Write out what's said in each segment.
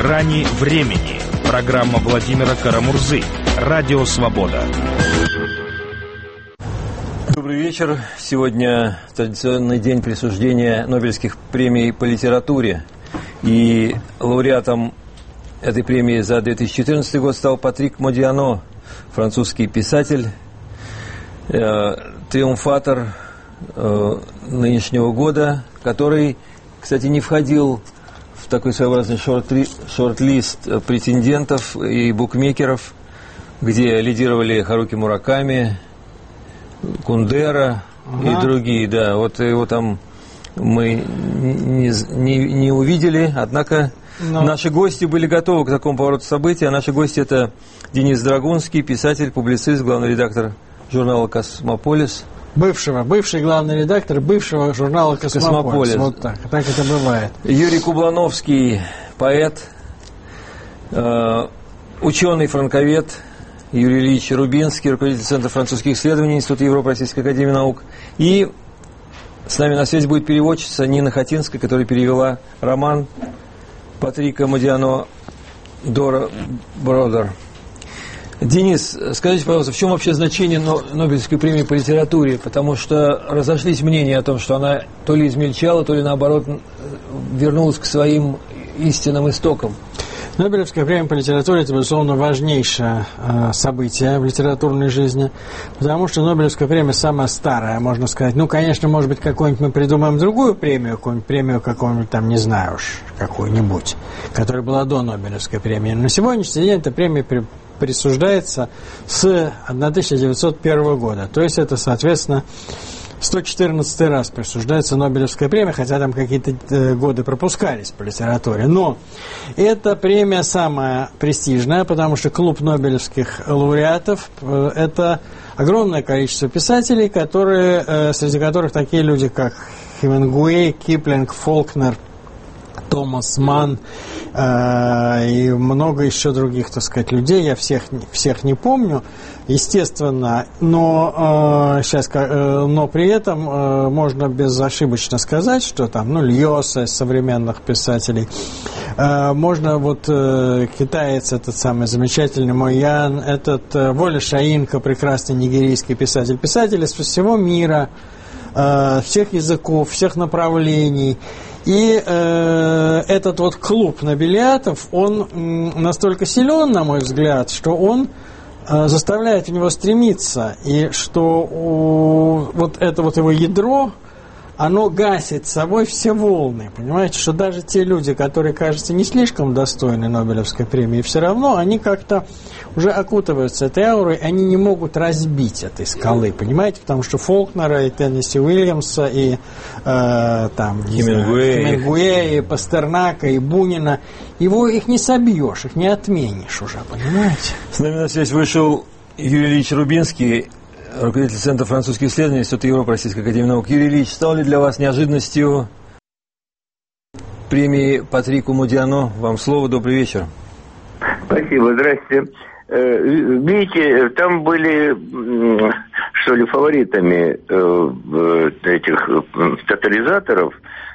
«Грани времени». Программа Владимира Карамурзы. Радио «Свобода». Добрый вечер. Сегодня традиционный день присуждения Нобелевских премий по литературе. И лауреатом этой премии за 2014 год стал Патрик Модиано, французский писатель, триумфатор нынешнего года, который, кстати, не входил в такой своеобразный шорт-лист претендентов и букмекеров, где лидировали Харуки Мураками, Кундера и другие. Да, вот его там мы не увидели, однако наши гости были готовы к такому повороту событий. А наши гости — это Денис Драгунский, писатель, публицист, главный редактор журнала «Космополис». Бывший главный редактор бывшего журнала «Космополис». Вот так это бывает. Юрий Кублановский, поэт, ученый-франковед, Юрий Ильич Рубинский, руководитель Центра французских исследований, Института Европы, Российской академии наук. И с нами на связи будет переводчица Нина Хотинская, которая перевела роман Патрика Модиано «Дора Бродер». Денис, скажите, пожалуйста, в чем вообще значение Нобелевской премии по литературе? Потому что разошлись мнения о том, что она то ли измельчала, то ли, наоборот, вернулась к своим истинным истокам. Нобелевская премия по литературе – это, безусловно, важнейшее событие в литературной жизни, потому что Нобелевская премия самая старая, можно сказать. Ну, конечно, может быть, какую-нибудь мы придумаем другую премию, какую-нибудь там, не знаю уж, какую-нибудь, которая была до Нобелевской премии. На сегодняшний день эта премия присуждается с 1901 года. То есть это, соответственно, 114 раз присуждается Нобелевская премия, хотя там какие-то годы пропускались по литературе. Но эта премия самая престижная, потому что клуб нобелевских лауреатов – это огромное количество писателей, среди которых такие люди, как Хемингуэй, Киплинг, Фолкнер, Томас Манн и много еще других, так сказать, людей. Я всех не помню, естественно, но при этом можно безошибочно сказать, что там, Льоса из современных писателей, можно китаец, этот самый замечательный Мо Ян, Воля Шаинка, прекрасный нигерийский писатель, писатели со всего мира, всех языков, всех направлений. И этот клуб нобелиатов, он настолько силен, на мой взгляд, что он заставляет в него стремиться, и что это его ядро, оно гасит собой все волны. Понимаете, что даже те люди, которые, кажется, не слишком достойны Нобелевской премии, все равно они как-то уже окутываются этой аурой, они не могут разбить этой скалы, понимаете, потому что Фолкнера и Теннесси Уильямса и Хемингуэя, и Пастернака, и Бунина, их не собьешь, их не отменишь уже, понимаете? С нами на связь вышел Юрий Ильич Рубинский, руководитель Центра французских исследований, Института Европы, Российской академии наук. Юрий Ильич, стал ли для вас неожиданностью премии Патрику Модиано? Вам слово, добрый вечер. Спасибо, здрасте. Видите, там были, фаворитами этих тотализаторов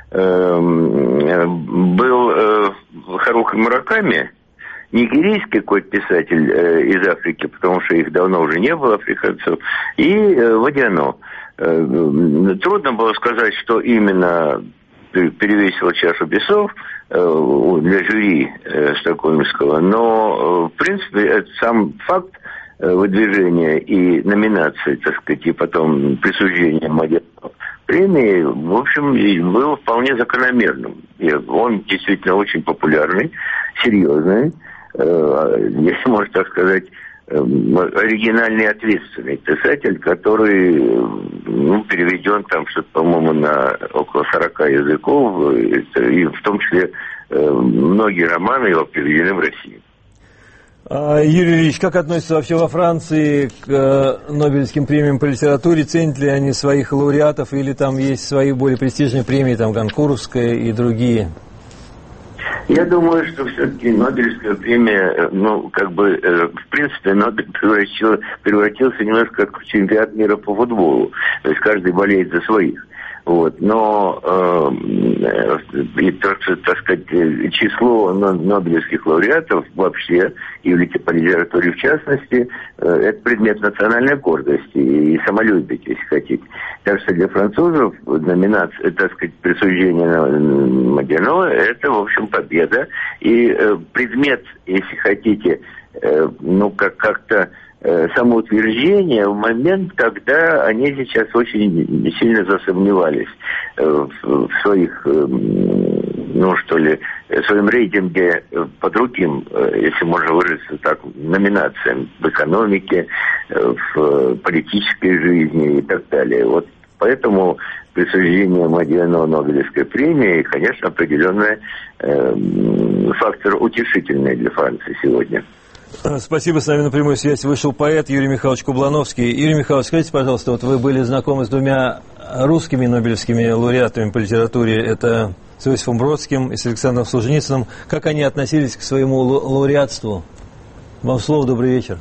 был Харуки Мураками, нигерийский какой-то писатель из Африки, потому что их давно уже не было, африканцев, и Модиано. Трудно было сказать, что именно перевесило чашу весов для жюри стокгольмского, но, в принципе, это сам факт выдвижения и номинации, так сказать, и потом присуждения Модиано премии, в общем, был вполне закономерным. И он действительно очень популярный, серьезный, если можно так сказать, оригинальный, ответственный писатель, который переведен там что-то, по-моему, на около 40 языков, и в том числе многие романы его переведены в Россию. Юрий Ильич, как относятся вообще во Франции к Нобелевским премиям по литературе? Ценят ли они своих лауреатов, или там есть свои более престижные премии, там Гонкурская и другие? Я думаю, что все-таки Нобелевская премия, в принципе, Нобель превратился немножко как в чемпионат мира по футболу. То есть каждый болеет за своих. Вот. Но так сказать, число нобелевских лауреатов вообще, и по литературе в частности, это предмет национальной гордости и самолюбия, если хотите. Так что для французов номинация, так сказать, присуждение Модено, это, в общем, победа. И предмет, если хотите, как-то самоутверждение в момент, когда они сейчас очень сильно засомневались в своих, в своем рейтинге по другим, если можно выразиться так, номинациям в экономике, в политической жизни и так далее. Вот поэтому присуждение Модено Нобелевской премии, конечно, определенный фактор утешительный для Франции сегодня. Спасибо. С нами на прямую связь вышел поэт Юрий Михайлович Кублановский. Юрий Михайлович, скажите, пожалуйста, вот вы были знакомы с двумя русскими нобелевскими лауреатами по литературе. Это с Иосифом Бродским и с Александром Солженицыным. Как они относились к своему лауреатству? Вам слово, добрый вечер.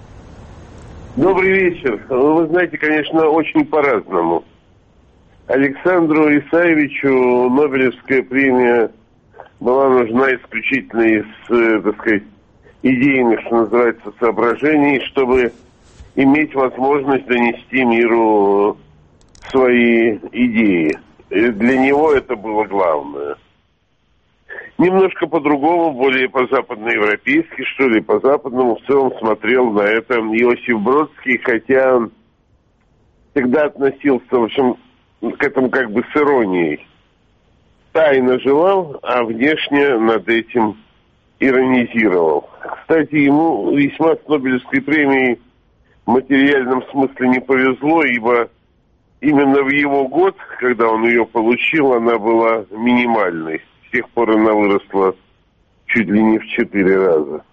Добрый вечер. Вы знаете, конечно, очень по-разному. Александру Исаевичу Нобелевская премия была нужна исключительно из, так сказать, идейных, что называется, соображений, чтобы иметь возможность донести миру свои идеи. И для него это было главное. Немножко по-другому, более по-западноевропейски, что ли, по-западному в целом смотрел на это Иосиф Бродский, хотя он всегда относился, в общем, к этому как бы с иронией. Тайно желал, а внешне над этим иронизировал. Кстати, ему весьма с Нобелевской премией в материальном смысле не повезло, ибо именно в его год, когда он ее получил, она была минимальной. С тех пор она выросла чуть ли не в 4 раза.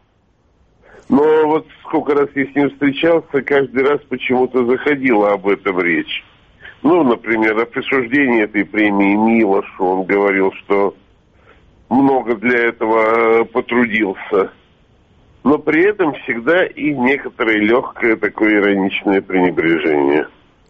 Но вот сколько раз я с ним встречался, каждый раз почему-то заходила об этом речь. Например, о присуждении этой премии Милошу. Он говорил, что много для этого потрудился. Но при этом всегда и некоторое легкое такое ироничное пренебрежение.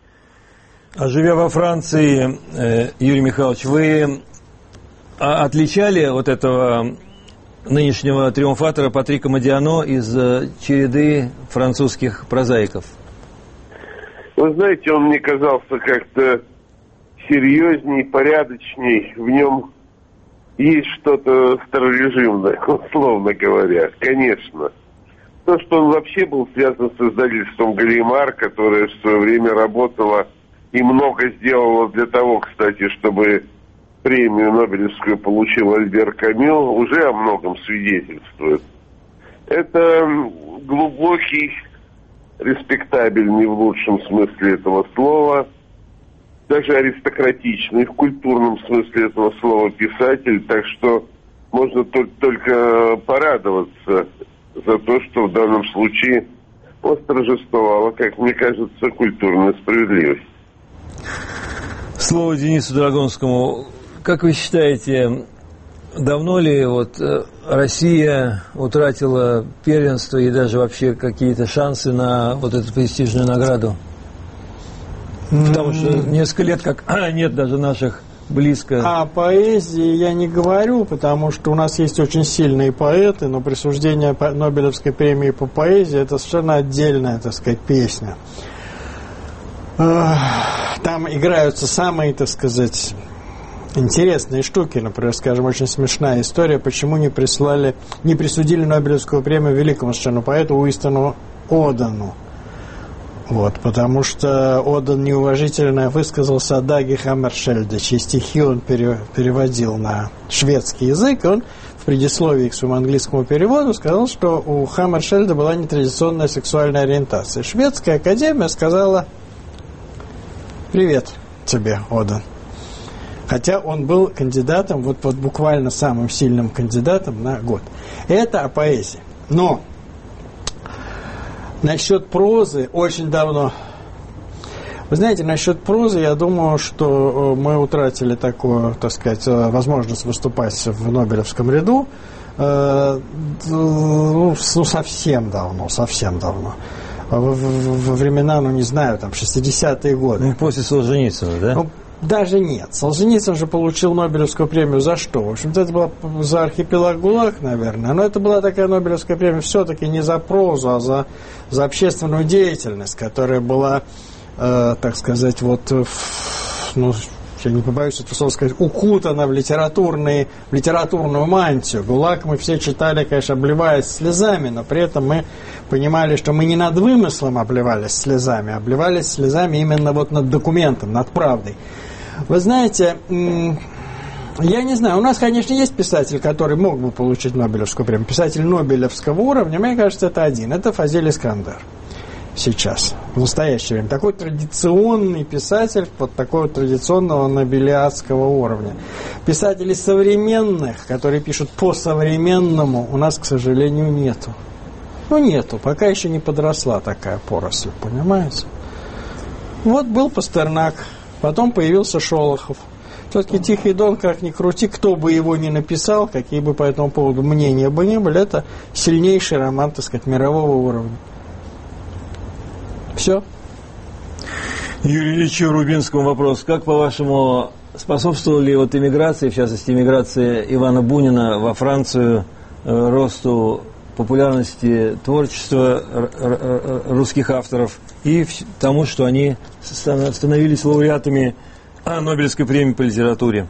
А живя во Франции, Юрий Михайлович, вы отличали вот этого нынешнего триумфатора Патрика Модиано из череды французских прозаиков? Вы знаете, он мне казался как-то серьезней, порядочней. В нем есть что-то старорежимное, условно говоря, конечно. То, что он вообще был связан с издательством «Галимар», которое в свое время работало и много сделало для того, кстати, чтобы премию Нобелевскую получил Альбер Камю, уже о многом свидетельствует. Это глубокий, респектабельный в лучшем смысле этого слова, даже аристократичный в культурном смысле этого слова писатель, так что можно только порадоваться за то, что в данном случае восторжествовала, как мне кажется, культурная справедливость. Слово Денису Драгонскому. Как вы считаете, давно ли Россия утратила первенство и даже вообще какие-то шансы на вот эту престижную награду? Потому что несколько лет как нет даже наших близко. О поэзии я не говорю, потому что у нас есть очень сильные поэты, но присуждение Нобелевской премии по поэзии — это совершенно отдельная, так сказать, песня. Там играются самые, так сказать, интересные штуки. Например, скажем, очень смешная история, почему не присудили Нобелевскую премию великому совершенно поэту Уинстону Одану. Потому что Одан неуважительно высказался о Даге Хаммершельде, чьи стихи он переводил на шведский язык, и он в предисловии к своему английскому переводу сказал, что у Хаммершельда была нетрадиционная сексуальная ориентация. Шведская академия сказала: «Привет тебе, Одан». Хотя он был кандидатом, буквально самым сильным кандидатом на год. Это о поэзии. Но насчет прозы очень давно. Вы знаете, насчет прозы, я думаю, что мы утратили такую, так сказать, возможность выступать в Нобелевском ряду совсем давно. Во времена, 60-е годы. После Солженицына, да? Даже нет. Солженицын же получил Нобелевскую премию за что? В общем-то, это было за архипелаг ГУЛАГ, наверное. Но это была такая Нобелевская премия все-таки не за прозу, а за общественную деятельность, которая была, так сказать, вот, ну, я не побоюсь это слово сказать, укутана в литературную мантию. ГУЛАГ мы все читали, конечно, обливаясь слезами, но при этом мы понимали, что мы не над вымыслом обливались слезами, а обливались слезами именно вот над документом, над правдой. Вы знаете, я не знаю, у нас, конечно, есть писатель, который мог бы получить Нобелевскую премию. Писатель Нобелевского уровня, мне кажется, это один. Это Фазиль Искандер. Сейчас, в настоящее время. Такой традиционный писатель, вот такого традиционного нобелиатского уровня. Писателей современных, которые пишут по-современному, у нас, к сожалению, нету. Ну, нету, пока еще не подросла такая поросль, понимаете? Вот был Пастернак, потом появился Шолохов. Все-таки «Тихий Дон», как ни крути, кто бы его ни написал, какие бы по этому поводу мнения бы ни были, это сильнейший роман, так сказать, мирового уровня. Все. Юрию Ильичу Рубинскому вопрос. Как, по-вашему, способствовала ли вот эмиграция, в частности, эмиграция Ивана Бунина во Францию, росту популярности творчества русских авторов и тому, что они становились лауреатами Нобелевской премии по литературе?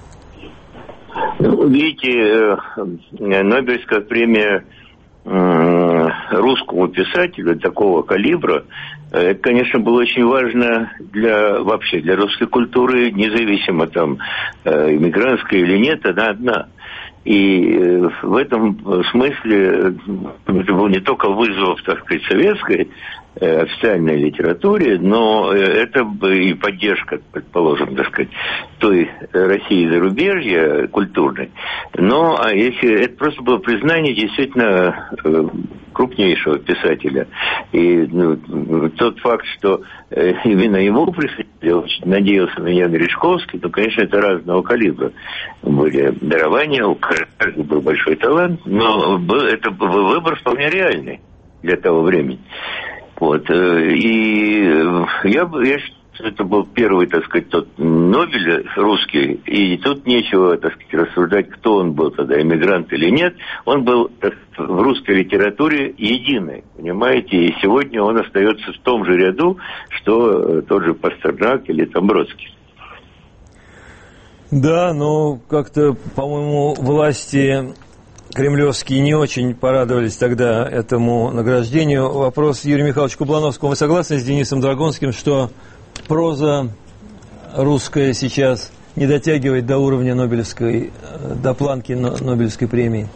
Видите, Нобелевская премия русскому писателю такого калибра, это, конечно, было очень важно вообще для русской культуры, независимо там иммигрантская или нет, она одна. И в этом смысле это был не только вызов, так сказать, советской официальной литературе, но это и поддержка, предположим, так сказать, той России зарубежья культурной. Но если это просто было признание действительно крупнейшего писателя. И тот факт, что именно ему присоединился, очень надеялся на Ян Решковский, то, конечно, это разного калибра. Были дарования, у каждого был большой талант, но это был выбор вполне реальный для того времени. Вот. И я считаю, что это был первый, так сказать, тот Нобель русский, и тут нечего, так сказать, рассуждать, кто он был тогда, эмигрант или нет. Он был, так сказать, в русской литературе единый, понимаете, и сегодня он остается в том же ряду, что тот же Пастернак или там Бродский. Да, но как-то, по-моему, власти кремлевские не очень порадовались тогда этому награждению. Вопрос Юрию Михайловичу Кублановскому. Вы согласны с Денисом Драгонским, что проза русская сейчас не дотягивает до уровня Нобелевской, до планки Нобелевской премии?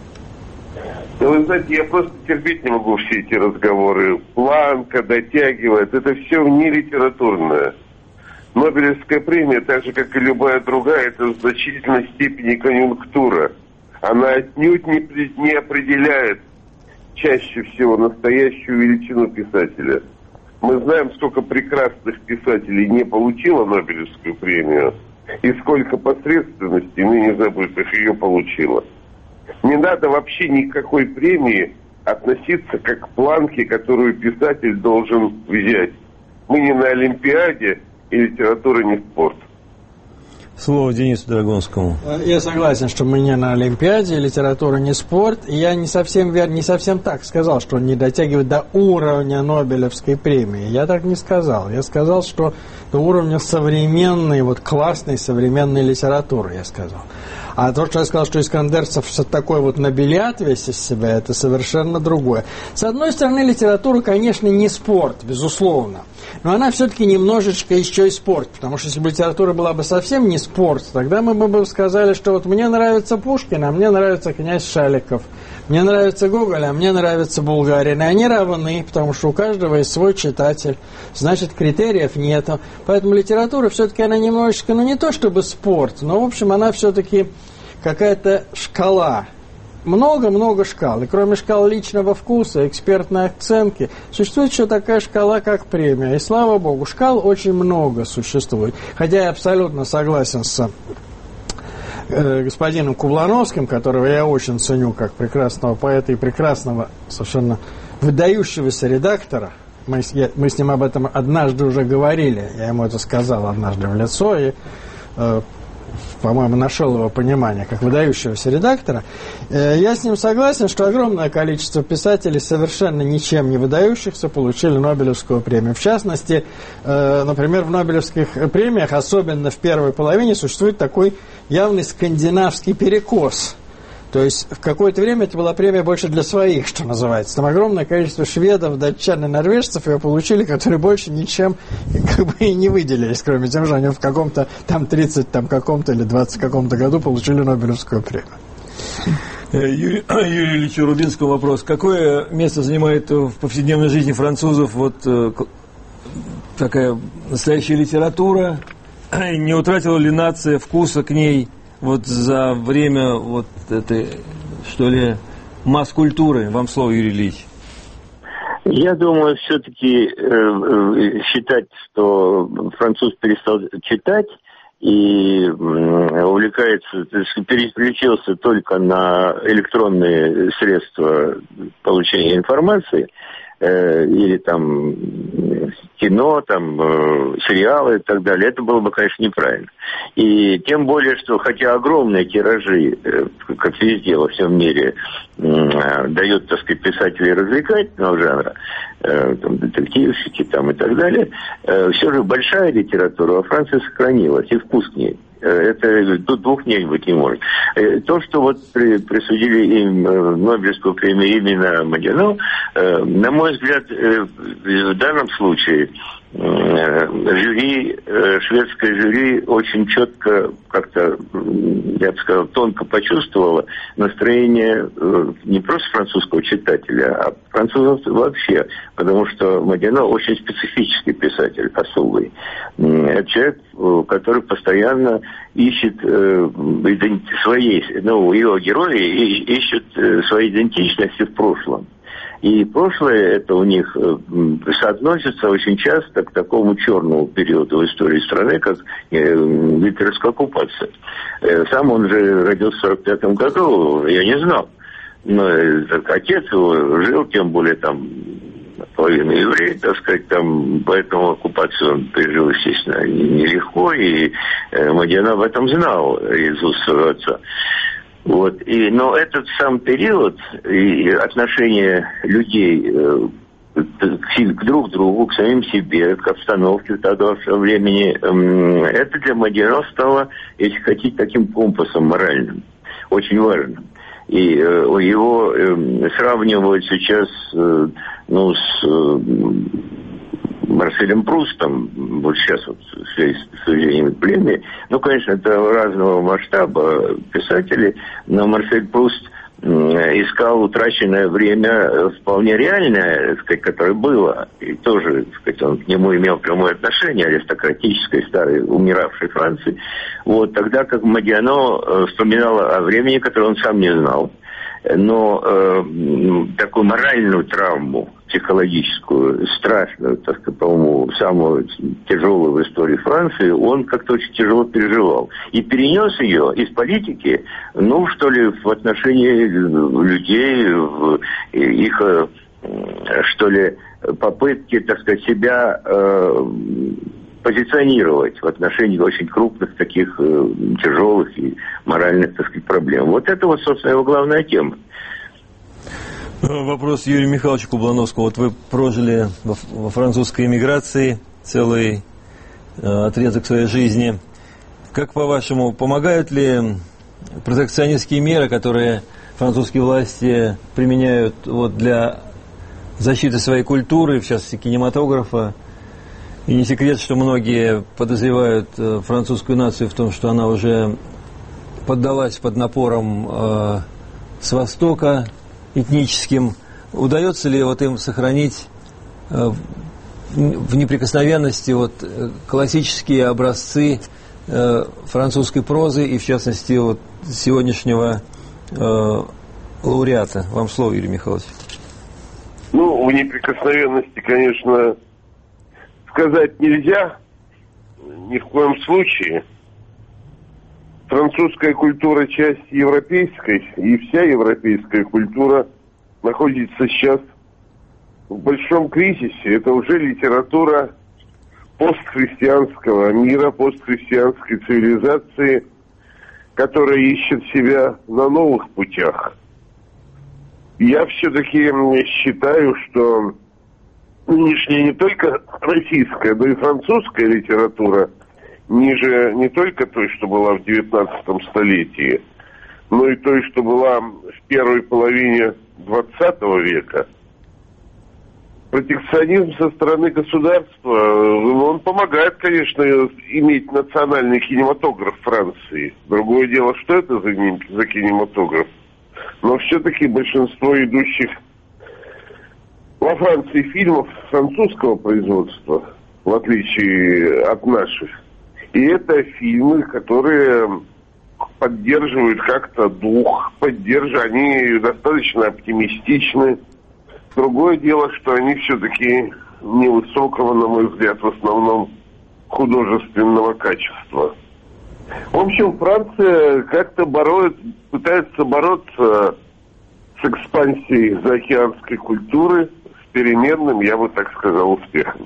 Да вы знаете, я просто терпеть не могу все эти разговоры. Планка дотягивает. Это все не литературное. Нобелевская премия, так же, как и любая другая, это в значительной степени конъюнктура. Она отнюдь не определяет чаще всего настоящую величину писателя. Мы знаем, сколько прекрасных писателей не получило Нобелевскую премию, и сколько посредственности ныне забытых ее получило. Не надо вообще никакой премии относиться как к планке, которую писатель должен взять. Мы не на Олимпиаде, и литература не спорт. Слово Денису Драгонскому. Я согласен, что мы не на Олимпиаде, литература не спорт. И я не совсем так сказал, что он не дотягивает до уровня Нобелевской премии. Я так не сказал. Я сказал, что до уровня современной, вот классной современной литературы, я сказал. А то, что я сказал, что Искандерцев такой вот нобелиат весь из себя, это совершенно другое. С одной стороны, литература, конечно, не спорт, безусловно. Но она все-таки немножечко еще и спорт. Потому что если бы литература была бы совсем не спорт, тогда мы бы сказали, что вот мне нравится Пушкин, а мне нравится князь Шаликов. Мне нравится Гоголь, а мне нравится Булгарин. И они равны, потому что у каждого есть свой читатель. Значит, критериев нету. Поэтому литература все-таки она немножечко, ну не то чтобы спорт, но в общем она все-таки какая-то шкала. Много-много шкал. И кроме шкал личного вкуса, экспертной оценки, существует еще такая шкала, как премия. И слава богу, шкал очень много существует. Хотя я абсолютно согласен с господином Кублановским, которого я очень ценю как прекрасного поэта и прекрасного, совершенно выдающегося редактора, мы с ним об этом однажды уже говорили, я ему это сказал однажды в лицо, и, по-моему, нашел его понимание как выдающегося редактора. Я с ним согласен, что огромное количество писателей, совершенно ничем не выдающихся, получили Нобелевскую премию. В частности, например, в Нобелевских премиях, особенно в первой половине, существует такой явный скандинавский перекос. То есть в какое-то время это была премия больше для своих, что называется. Там огромное количество шведов, датчан и норвежцев ее получили, которые больше ничем как бы и не выделились, кроме тем, что они в каком-то там 30 там каком-то или 20 каком-то году получили Нобелевскую премию. Юрию Ильичу Рубинскому вопрос. Какое место занимает в повседневной жизни французов вот такая настоящая литература? Не утратила ли нация вкуса к ней вот за время вот этой, что ли, масс-культуры? Вам слово, Юрий Ильич. Я думаю, все-таки считать, что француз перестал читать и увлекается, переключился только на электронные средства получения информации, или там кино, там сериалы и так далее, это было бы, конечно, неправильно. И тем более, что хотя огромные тиражи, как везде во всем мире, дают, так сказать, писатели развлекательного жанра, там, детективщики там, и так далее, все же большая литература во Франции сохранилась, и вкус к ней. Это тут двух мнений быть не может. То, что вот присудили им Нобелевскую премию именно Модино, на мой взгляд, в данном случае жюри, шведское жюри очень четко, как-то, я бы сказал, тонко почувствовало настроение не просто французского читателя, а французов вообще, потому что Модино очень специфический писатель, особый. Это человек, который постоянно ищет своей, его герои ищут своей идентичности в прошлом. И прошлое это у них соотносится очень часто к такому черному периоду в истории страны, как гитлеровская оккупация. Сам он же родился в 1945 году, я не знал. Но отец его жил, тем более там половина евреев, так сказать, там, поэтому оккупацию он пережил, естественно, нелегко, и Модино об этом знал из уст своего отца. Вот. Но этот сам период и отношение людей к друг другу, к самим себе, к обстановке того времени, это для Модино стало, если хотите, таким компасом моральным, очень важным. И его сравнивают сейчас с Марселем Прустом, вот сейчас вот с сведением премии. Конечно, это разного масштаба писатели, но Марсель Пруст искал утраченное время вполне реальное, сказать, которое было, и тоже, сказать, он к нему имел прямое отношение, аристократической, старой, умиравшей Франции. Вот, тогда как Модино вспоминал о времени, которое он сам не знал, но такую моральную травму, психологическую, страшную, так сказать, по-моему, самую тяжелую в истории Франции, он как-то очень тяжело переживал. И перенес ее из политики, в отношении людей, в их, попытки, так сказать, себя позиционировать в отношении очень крупных таких тяжелых и моральных, так сказать, проблем. Вот это вот, собственно, его главная тема. Вопрос Юрию Михайловичу Кублановскому. Вот вы прожили во французской эмиграции целый отрезок своей жизни. Как, по-вашему, помогают ли протекционистские меры, которые французские власти применяют для защиты своей культуры, в частности кинематографа? И не секрет, что многие подозревают французскую нацию в том, что она уже поддалась под напором с Востока этническим. Удается ли им сохранить в неприкосновенности классические образцы французской прозы и, в частности, сегодняшнего лауреата? Вам слово, Юрий Михайлович. В неприкосновенности, конечно, сказать нельзя ни в коем случае. Французская культура часть европейской, и вся европейская культура находится сейчас в большом кризисе. Это уже литература постхристианского мира, постхристианской цивилизации, которая ищет себя на новых путях. Я все-таки считаю, что нынешняя не только российская, но и французская литература ниже не только той, что была в 19 столетии, но и той, что была в первой половине 20 века. Протекционизм со стороны государства, он помогает, конечно, иметь национальный кинематограф Франции. Другое дело, что это за кинематограф. Но все-таки большинство идущих во Франции фильмов французского производства, в отличие от наших. И это фильмы, которые поддерживают как-то дух, они достаточно оптимистичны. Другое дело, что они все-таки невысокого, на мой взгляд, в основном художественного качества. В общем, Франция как-то пытается бороться с экспансией заокеанской культуры, с переменным, я бы так сказал, успехом.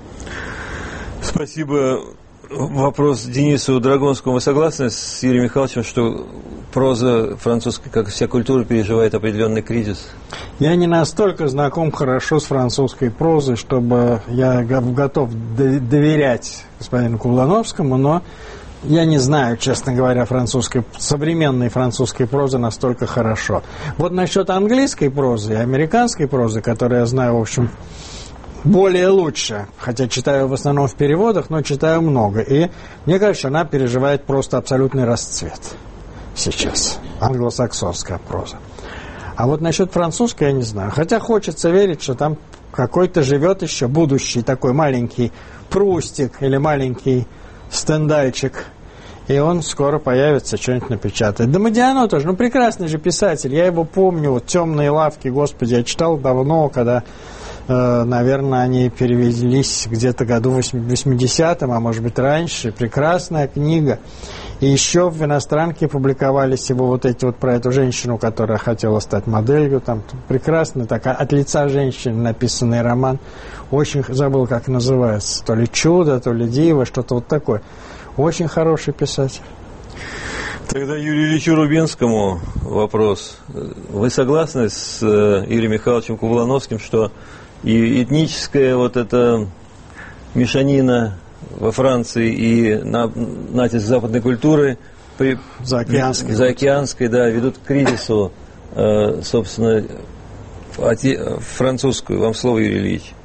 Спасибо. Вопрос Денису Драгонскому. Вы согласны с Юрием Михайловичем, что проза французская, как вся культура, переживает определенный кризис? Я не настолько знаком хорошо с французской прозой, чтобы я готов доверять господину Кублановскому, но я не знаю, честно говоря, современной французской прозы настолько хорошо. Вот насчет английской прозы и американской прозы, которую я знаю, в общем, более лучше, хотя читаю в основном в переводах, но читаю много. И мне кажется, она переживает просто абсолютный расцвет сейчас, англосаксонская проза. А вот насчет французской я не знаю. Хотя хочется верить, что там какой-то живет еще будущий такой маленький Прустик или маленький Стендальчик, и он скоро появится, что-нибудь напечатает. Да Модиано тоже, прекрасный же писатель, я его помню, вот «Темные лавки», господи, я читал давно, когда... наверное, они перевелись где-то году в 80-м, а может быть раньше. Прекрасная книга. И еще в иностранке публиковались его вот эти вот про эту женщину, которая хотела стать моделью. Там прекрасный, такая от лица женщины написанный роман. Очень забыл, как называется. То ли «Чудо», то ли «Диво», что-то вот такое. Очень хороший писатель. Тогда Юрию Ильичу Рубинскому вопрос. Вы согласны с Юрием Михайловичем Кублановским, что и этническая вот эта мешанина во Франции и натиск западной культуры заокеанской, да, ведут к кризису, собственно, французскую? Вам слово, Юрий Ильич.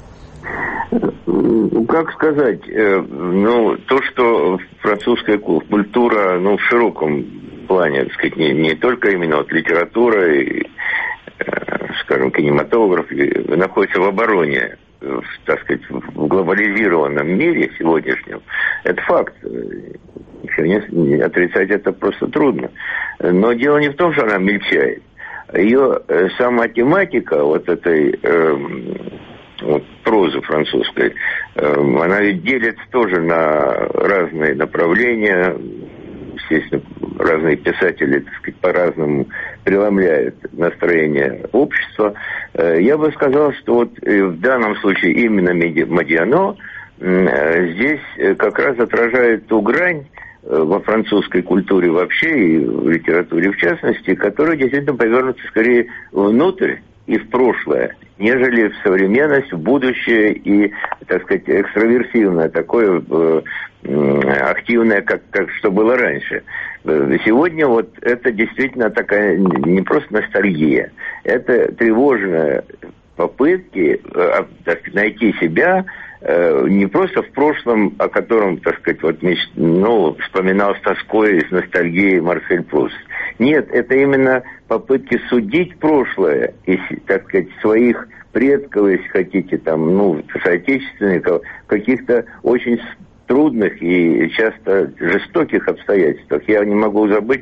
Как сказать, то, что французская культура, в широком плане, так сказать, не только именно вот литература и, скажем, кинематограф, находится в обороне, так сказать, в глобализированном мире сегодняшнем, это факт. Отрицать это просто трудно. Но дело не в том, что она мельчает. Ее сама тематика вот этой прозы французской, она ведь делится тоже на разные направления. Естественно, разные писатели, так сказать, по-разному преломляют настроение общества. Я бы сказал, что вот в данном случае именно Модиано здесь как раз отражает ту грань во французской культуре вообще и в литературе в частности, которая действительно повернута скорее внутрь и в прошлое, нежели в современность, в будущее и, так сказать, экстраверсивное, такое активное, как что было раньше. Сегодня вот это действительно такая не просто ностальгия, это тревожные попытки найти себя не просто в прошлом, о котором, так сказать, вспоминал с тоской и с ностальгией Марсель Пруст. Нет, это именно попытки судить прошлое и, так сказать, своих предков, если хотите, соотечественников, каких-то очень трудных и часто жестоких обстоятельствах. Я не могу забыть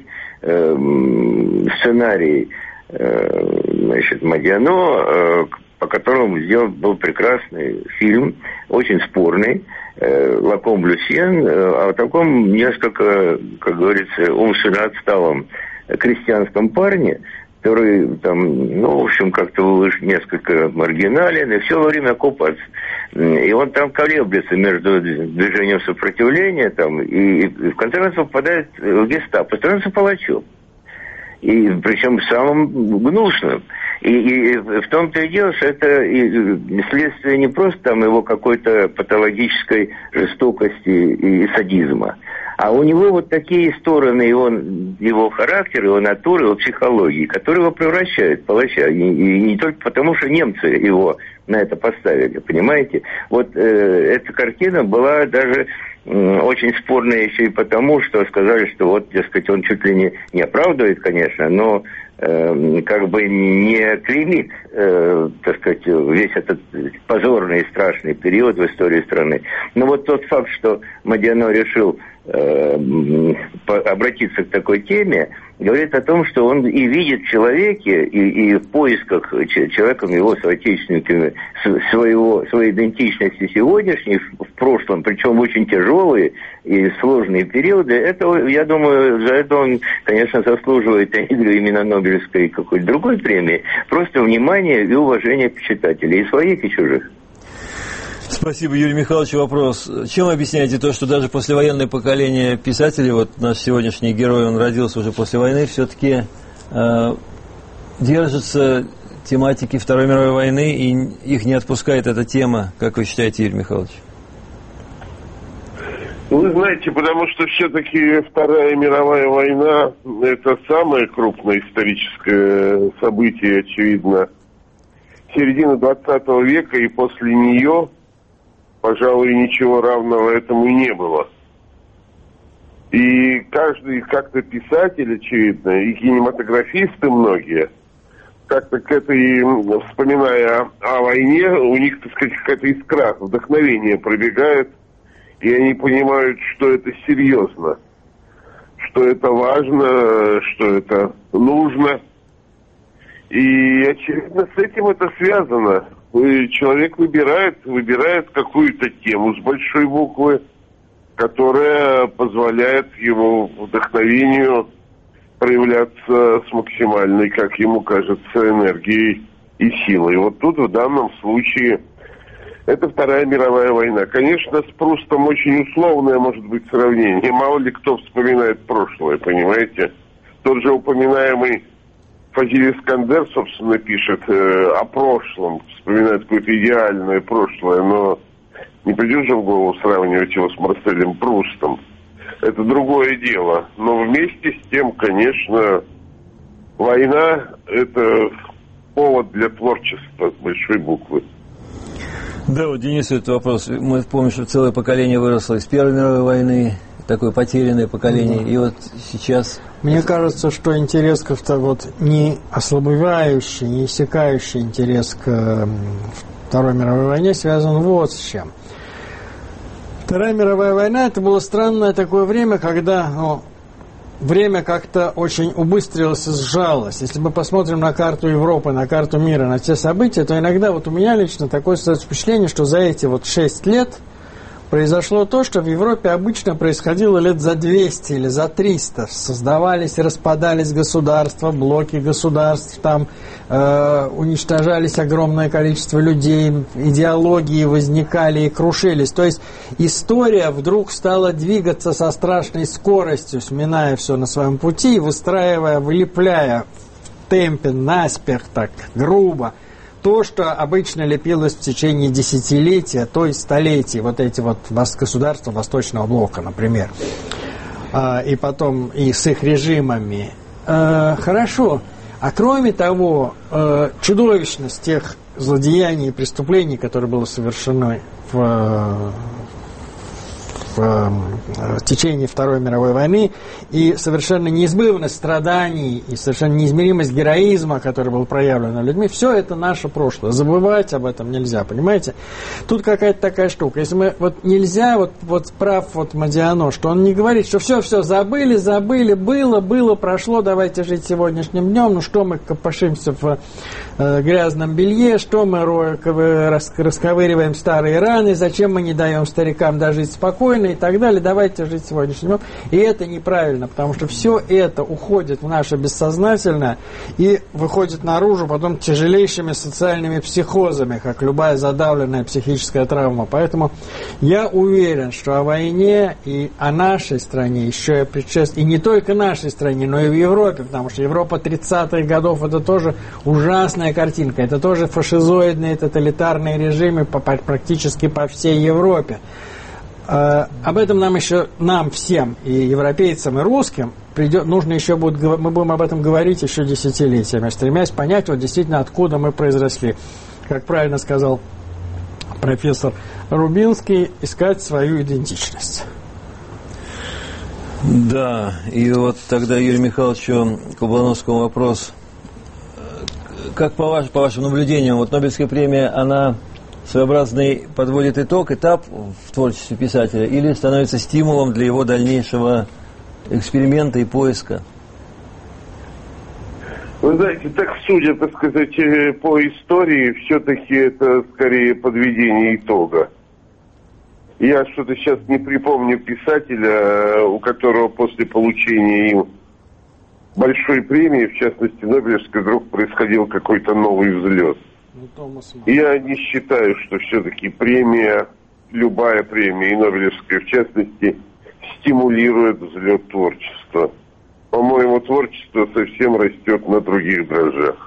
сценарий Модиано, по которому сделан был прекрасный фильм, очень спорный, «Ла Комб Люсьен», о таком несколько, как говорится, умственно отсталом крестьянском парне, который там, ну, в общем, как-то несколько маргинален, и все во время оккупации. И он там колеблется между движением сопротивления, там, и в конце концов попадает в гестапо, становится палачом. И причем самым гнусным. И в том-то и дело, что это следствие не просто там его какой-то патологической жестокости и садизма, а у него вот такие стороны его характера, его натуры, его психологии, которые его превращают в палача. И не только потому, что немцы его на это поставили, понимаете? Вот эта картина была даже очень спорная еще и потому, что сказали, что вот, дескать, он чуть ли не оправдывает, конечно, но как бы не клеймит, так сказать, весь этот позорный и страшный период в истории страны. Но вот тот факт, что Модиано решил обратиться к такой теме, говорит о том, что он и видит в человеке, и в поисках человеком, его соотечественниками, своей идентичности сегодняшней в прошлом, причем очень тяжелые и сложные периоды, это, я думаю, за это он, конечно, заслуживает, я не говорю именно Нобелевской какой-то другой премии, просто внимания и уважения к читателям, и своих, и чужих. Спасибо, Юрий Михайлович. Вопрос. Чем объясняете то, что даже послевоенное поколение писателей, вот наш сегодняшний герой, он родился уже после войны, все-таки держится тематики Второй мировой войны, и их не отпускает эта тема, как вы считаете, Юрий Михайлович? Вы знаете, потому что все-таки Вторая мировая война – это самое крупное историческое событие, очевидно, середины 20 века, и после нее, пожалуй, ничего равного этому и не было. И каждый как-то писатель, очевидно, и кинематографисты многие, как-то к этой, вспоминая о войне, у них, так сказать, какая-то искра, вдохновение пробегает, и они понимают, что это серьезно, что это важно, что это нужно. И, очевидно, с этим это связано. Человек выбирает какую-то тему с большой буквы, которая позволяет его вдохновению проявляться с максимальной, как ему кажется, энергией и силой. Вот тут в данном случае это Вторая мировая война. Конечно, с Прустом очень условное может быть сравнение. Мало ли кто вспоминает прошлое, понимаете? Тот же упоминаемый Фазиль Искандер, собственно, пишет о прошлом, вспоминает какое-то идеальное прошлое, но не придет же в голову сравнивать его с Марселем Прустом. Это другое дело. Но вместе с тем, конечно, война – это повод для творчества с большой буквы. Да, вот Денис, этот вопрос. Мы помним, что целое поколение выросло из Первой мировой войны, такое потерянное поколение, и вот сейчас... Мне кажется, что интерес как-то вот не ослабевающий, не иссякающий интерес к Второй мировой войне связан вот с чем. Вторая мировая война – это было странное такое время, когда время как-то очень убыстрилось и сжалось. Если мы посмотрим на карту Европы, на карту мира, на те события, то иногда вот у меня лично такое впечатление, что за эти вот 6 лет произошло то, что в Европе обычно происходило лет за 200 или за 300. Создавались и распадались государства, блоки государств, там уничтожались огромное количество людей, идеологии возникали и крушились. То есть история вдруг стала двигаться со страшной скоростью, сминая все на своем пути, выстраивая, вылепляя в темпе, наспех, так грубо, то, что обычно лепилось в течение десятилетия, то есть столетий, вот эти вот государства Восточного блока, например, и потом и с их режимами. Хорошо. А кроме того, чудовищность тех злодеяний и преступлений, которые было совершено в течение Второй мировой войны, и совершенно неизбывность страданий, и совершенно неизмеримость героизма, который был проявлен людьми, все это наше прошлое. Забывать об этом нельзя, понимаете? Тут какая-то такая штука. Если мы, вот нельзя, вот прав вот Модиано, что он не говорит, что все забыли, было, прошло, давайте жить сегодняшним днем, ну что мы копошимся в грязном белье, что мы расковыриваем старые раны, зачем мы не даем старикам дожить спокойно, недовольны и так далее, давайте жить сегодняшним днем. И это неправильно, потому что все это уходит в наше бессознательное и выходит наружу потом тяжелейшими социальными психозами, как любая задавленная психическая травма. Поэтому я уверен, что о войне и о нашей стране еще и предшествует, и не только нашей стране, но и в Европе, потому что Европа 30-х годов это тоже ужасная картинка, это тоже фашизоидные тоталитарные режимы практически по всей Европе. Об этом нам всем, и европейцам, и русским, нужно еще будет, мы будем об этом говорить еще десятилетиями, стремясь понять вот действительно, откуда мы произросли. Как правильно сказал профессор Рубинский, искать свою идентичность. Да, и вот тогда Юрию Михайловичу Каблановскому вопрос. Как по вашим наблюдениям, вот Нобелевская премия, она своеобразный подводит этап в творчестве писателя или становится стимулом для его дальнейшего эксперимента и поиска? Вы знаете, так судя, так сказать, по истории, все-таки это скорее подведение итога. Я что-то сейчас не припомню писателя, у которого после получения им большой премии, в частности Нобелевской, вдруг происходил какой-то новый взлет. Я не считаю, что все-таки премия, любая премия, и Нобелевская в частности, стимулирует взлет творчества. По-моему, творчество совсем растет на других дрожжах.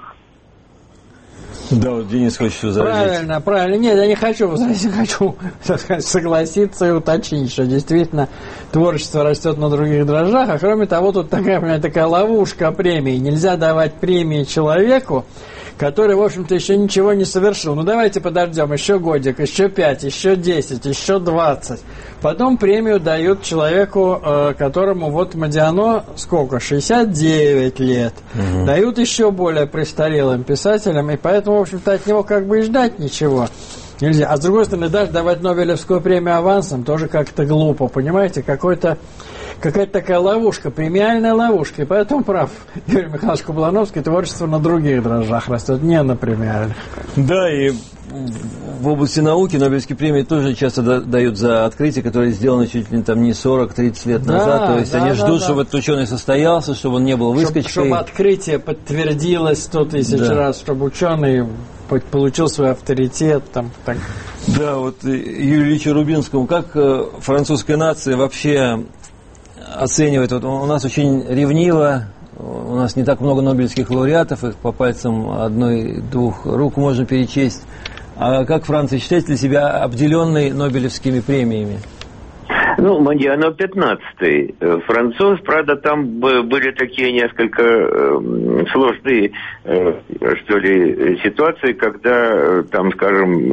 Да, вот Денис хочет возразить. Правильно. Нет, я не хочу возразить, я хочу, так сказать, согласиться и уточнить, что действительно творчество растет на других дрожжах, а кроме того, тут такая ловушка премии. Нельзя давать премии человеку, который, в общем-то, еще ничего не совершил. Ну, давайте подождем еще годик, еще 5, еще 10, еще 20. Потом премию дают человеку, которому вот Модиано сколько? 69 лет. Угу. Дают еще более престарелым писателям, и поэтому, в общем-то, от него как бы и ждать ничего нельзя. А с другой стороны, даже давать Нобелевскую премию авансом тоже как-то глупо, понимаете? Какая-то такая ловушка, премиальная ловушка. И поэтому прав Юрий Михайлович Каблановский, творчество на других дрожжах растет, не на премиальных. Да, и в области науки Нобелевские премии тоже часто дают за открытия, которые сделаны чуть ли не 40-30 лет назад. То есть они ждут, чтобы этот ученый состоялся, чтобы он не был выскочкой. Чтобы открытие подтвердилось 100 тысяч раз, чтобы ученый получил свой авторитет. Так. Да, вот Юрию Ильичу Рубинскому, как французская нация вообще оценивает? Вот у нас очень ревниво, у нас не так много нобелевских лауреатов, их по пальцам одной-двух рук можно перечесть. А как Франция считает для себя обделенной нобелевскими премиями? Ну, Модиано 15-й. Француз, правда, там были такие несколько сложные, что ли, ситуации, когда, там, скажем,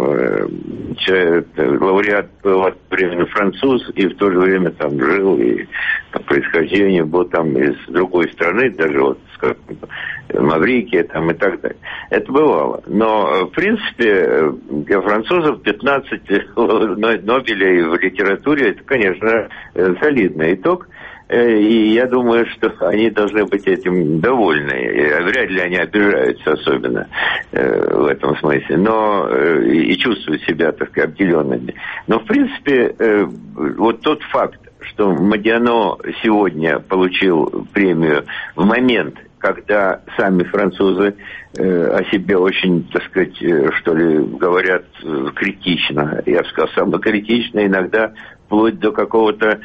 лауреат был одновременно француз и в то же время там жил, и по происхождению был там из другой страны, даже вот, скажем, Маврикия там и так далее. Это бывало. Но, в принципе, для французов 15 Нобелей в литературе, это, конечно, солидный итог. И я думаю, что они должны быть этим довольны. И вряд ли они обижаются особенно в этом смысле. Но и чувствуют себя, так сказать, обделенными. Но, в принципе, вот тот факт, что Модиано сегодня получил премию в момент, когда сами французы о себе очень, так сказать, что ли, говорят критично. Я бы сказал, самокритично, иногда вплоть до какого-то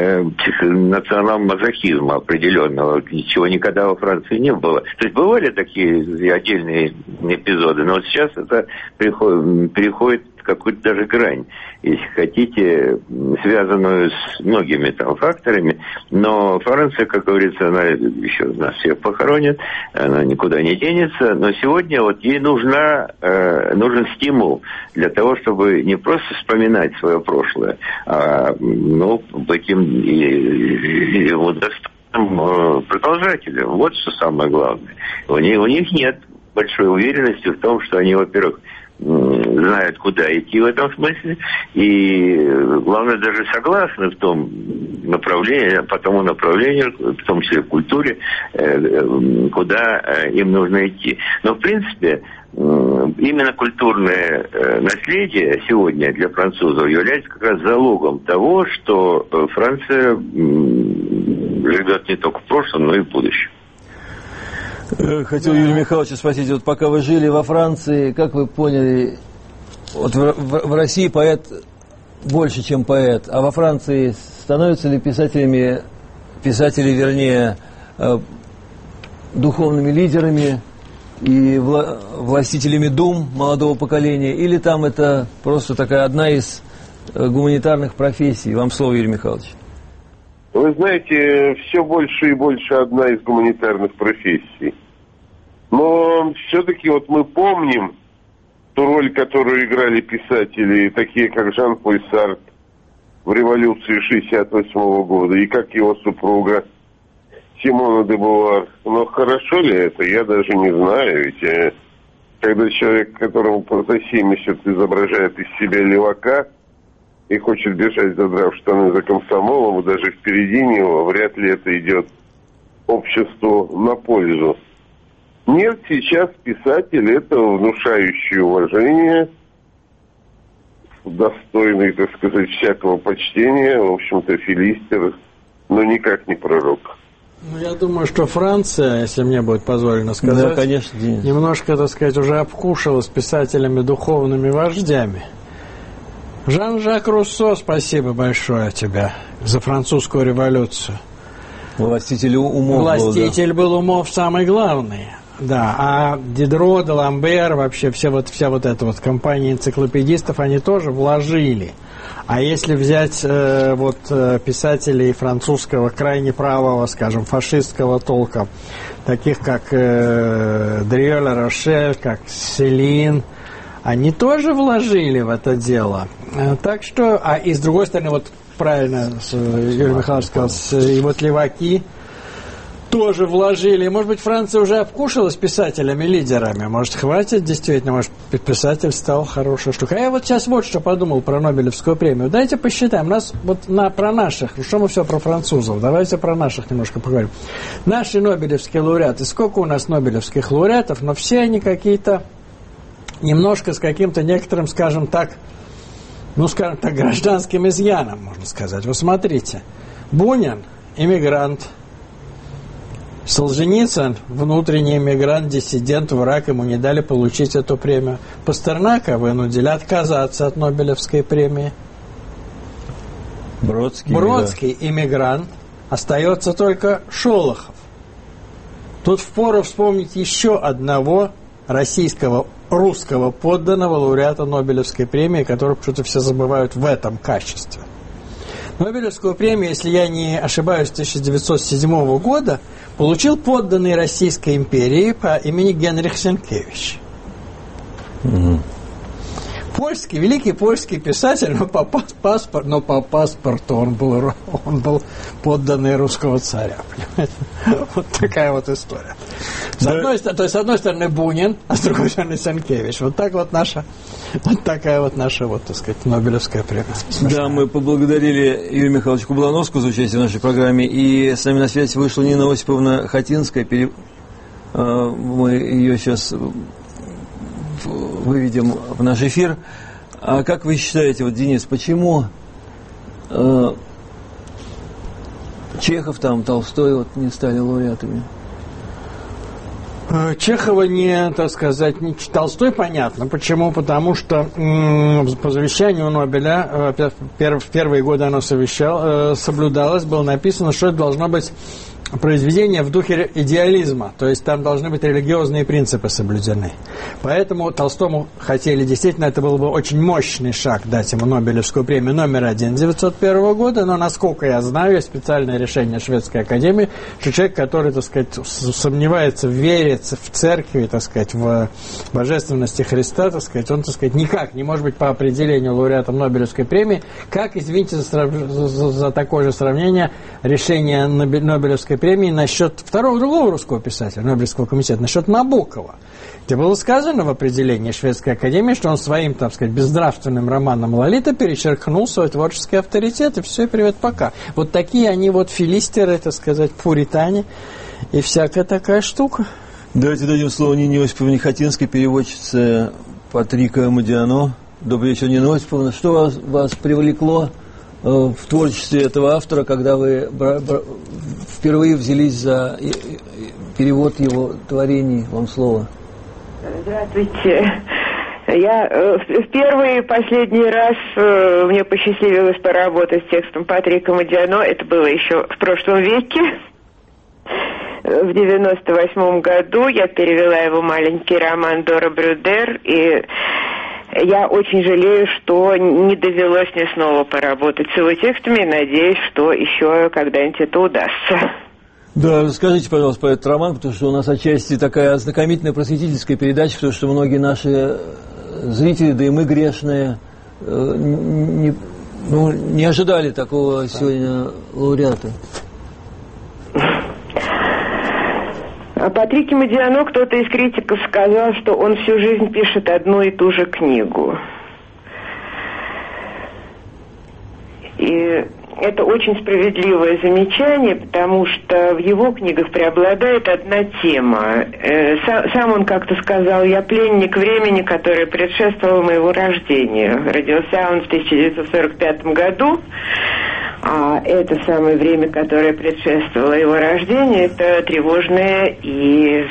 национал-мазохизма определенного, чего никогда во Франции не было. То есть бывали такие отдельные эпизоды, но вот сейчас это переходит в какую-то даже грань, если хотите, связанную с многими там факторами. Но Франция, как говорится, она еще нас всех похоронит, она никуда не денется. Но сегодня вот ей нужен стимул для того, чтобы не просто вспоминать свое прошлое, а быть им продолжателем. Вот что самое главное. У них нет большой уверенности в том, что они, во-первых, знают, куда идти в этом смысле, и, главное, даже согласны в том направлении, по тому направлению, в том числе в культуре, куда им нужно идти. Но, в принципе, именно культурное наследие сегодня для французов является как раз залогом того, что Франция живет не только в прошлом, но и в будущем. Хотел Юрия Михайловича спросить, вот пока вы жили во Франции, как вы поняли, вот в России поэт больше, чем поэт, а во Франции становятся ли писатели, вернее, духовными лидерами и властителями дум молодого поколения, или там это просто такая одна из гуманитарных профессий? Вам слово, Юрий Михайлович. Вы знаете, все больше и больше одна из гуманитарных профессий. Но все-таки вот мы помним ту роль, которую играли писатели, такие как Жан-Поль Сартр в революции 1968 года, и как его супруга Симона де Бувуар. Но хорошо ли это, я даже не знаю. Ведь когда человек, которому за 70 изображает из себя левака и хочет бежать, задрав штаны за комсомолом, и даже впереди него, вряд ли это идет обществу на пользу. Нет, сейчас писатель — это внушающий уважение, достойный, так сказать, всякого почтения, в общем-то, филистер, но никак не пророк. Ну, я думаю, что Франция, если мне будет позволено сказать, да, конечно, немножко, так сказать, уже обкушалась писателями, духовными вождями. Жан-Жак Руссо, спасибо большое тебе за французскую революцию. Властитель умов. Властитель был умов самый главный. Да, а Дидро, Даламбер, вообще вся вот эта вот компания энциклопедистов, они тоже вложили. А если взять писателей французского крайне правого, скажем, фашистского толка, таких как Дриоль Рошель, как Селин, они тоже вложили в это дело. Так что, и с другой стороны, вот правильно Юрий Михайлович сказал, и вот леваки тоже вложили. Может быть, Франция уже обкушалась писателями-лидерами. Может, хватит действительно, может, писатель стал хорошей штукой. А я вот сейчас вот что подумал про Нобелевскую премию. Давайте посчитаем. Нас вот про наших, что мы все про французов, давайте про наших немножко поговорим. Наши Нобелевские лауреаты, сколько у нас Нобелевских лауреатов, но все они какие-то немножко с каким-то некоторым, скажем так, гражданским изъяном, можно сказать. Вы смотрите, Бунин – иммигрант, Солженицын – внутренний иммигрант, диссидент, враг, ему не дали получить эту премию. Пастернака вынудили отказаться от Нобелевской премии. Бродский иммигрант, остается только Шолохов. Тут впору вспомнить еще одного русского подданного лауреата Нобелевской премии, которого почему-то все забывают в этом качестве. Нобелевскую премию, если я не ошибаюсь, 1907 года получил подданный Российской империи по имени Генрих Сенкевич. Великий польский писатель, но по паспорту он был подданный русского царя. Понимаете? Вот такая вот история. С одной стороны Бунин, а с другой стороны Сенкевич. Вот такая вот наша, так сказать, Нобелевская премия. Да, мы поблагодарили Юрия Михайловича Кублановского за участие в нашей программе. И с нами на связь вышла Нина Осиповна Хатинская. Мы ее сейчас выведем в наш эфир. А как вы считаете, Денис, почему Чехов, Толстой не стали лауреатами? Чехова не Толстой, понятно. Почему? Потому что по завещанию Нобеля в первые годы оно соблюдалось, было написано, что это должно быть произведение в духе идеализма, то есть там должны быть религиозные принципы соблюдены. Поэтому Толстому хотели, действительно, это был бы очень мощный шаг дать ему Нобелевскую премию номер 1 1901 года, но, насколько я знаю, есть специальное решение Шведской академии, что человек, который, сомневается в вере, в церкви, в божественности Христа, он, никак не может быть по определению лауреатом Нобелевской премии, как, извините за такое же сравнение, решение Нобелевской премии насчет другого русского писателя, Нобелевского комитета, насчет Набокова, где было сказано в определении Шведской академии, что он своим, безнравственным романом «Лолита» перечеркнул свой творческий авторитет, и все, привет, пока. Вот такие они филистеры, пуритане, и всякая такая штука. Давайте дадим слово Нине Осиповне Хатинской, переводчице Патрика Модиано. Добрый вечер, Нина Осиповна. Что вас привлекло в творчестве этого автора, когда вы впервые взялись за перевод его творений? Вам слово. Здравствуйте. Я в первый и последний раз мне посчастливилось поработать с текстом Патрика Модиано. Это было еще в прошлом веке. В 98 году я перевела его маленький роман «Дора Брюдер», и я очень жалею, что не довелось мне снова поработать с его текстами, и надеюсь, что еще когда-нибудь это удастся. Да, расскажите, пожалуйста, про этот роман, потому что у нас отчасти такая ознакомительная просветительская передача, потому что многие наши зрители, да и мы грешные, не ожидали такого сегодня лауреата. О Патрике Модиано кто-то из критиков сказал, что он всю жизнь пишет одну и ту же книгу. И это очень справедливое замечание, потому что в его книгах преобладает одна тема. Сам он как-то сказал: «Я пленник времени, которое предшествовало моему рождению». Родился он в 1945 году, а это самое время, которое предшествовало его рождению, это тревожное и